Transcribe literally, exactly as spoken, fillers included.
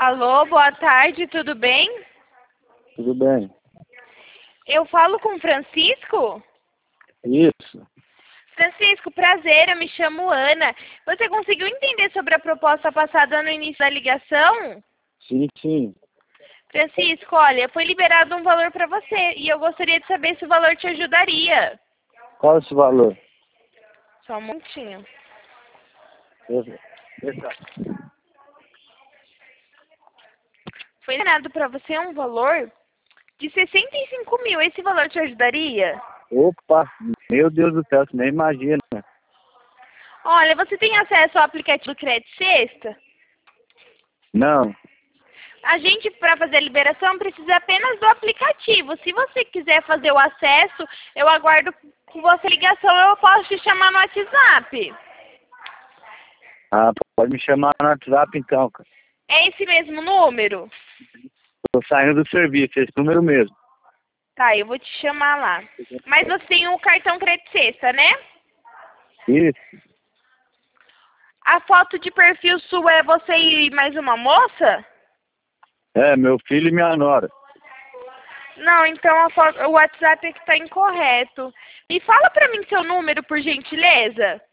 Alô, boa tarde, tudo bem? Tudo bem. Eu falo com o Francisco? Isso. Francisco, prazer, eu me chamo Ana. Você conseguiu entender sobre a proposta passada no início da ligação? Sim, sim. Francisco, olha, foi liberado um valor para você e eu gostaria de saber se o valor te ajudaria. Qual é esse valor? Só um minutinho. Esse- esse- Foi liberado para você um valor de sessenta e cinco mil. Esse valor te ajudaria? Opa, meu Deus do céu, você nem imagina. Olha, você tem acesso ao aplicativo do Crédito Sexta? Não. A gente, para fazer a liberação, precisa apenas do aplicativo. Se você quiser fazer o acesso, eu aguardo com você a ligação, eu posso te chamar no WhatsApp. Ah, pode me chamar no WhatsApp então, cara. É esse mesmo número? Tô saindo do serviço, esse número mesmo. Tá, eu vou te chamar lá. Mas você tem o cartão Crédito Sexta, né? Isso. A foto de perfil sua é você e mais uma moça? É, meu filho e minha nora. Não, então a foto, o WhatsApp é que tá incorreto. Me fala pra mim seu número, por gentileza.